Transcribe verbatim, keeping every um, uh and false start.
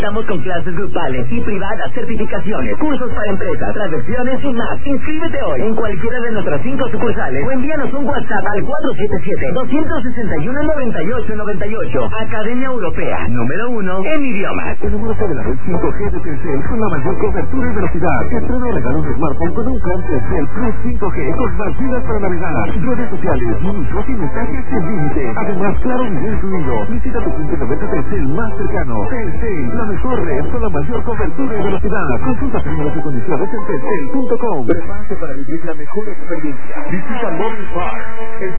Estamos con clases grupales y privadas, certificaciones, cursos para empresas, traducciones y más. Inscríbete hoy en cualquiera de nuestras cinco sucursales o envíanos un WhatsApp al cuatro siete siete, dos seis uno, nueve ocho nueve ocho. Academia Europea, número uno en idiomas. Enamórate de la red cinco G de Telcel con la mayor cobertura y velocidad. Estrena y regala un smartphone con un plan Telcel Plus cinco G con más vidas para navegar. Redes sociales, minutos y mensajes sin límite. Además, claro, video incluido. Visita tu punto de venta Telcel más cercano. Telcel, la mejor red con la mayor cobertura y velocidad. Consulta términos y condiciones en telcel punto com. Prepárate para vivir la mejor experiencia. Visita Morning Park.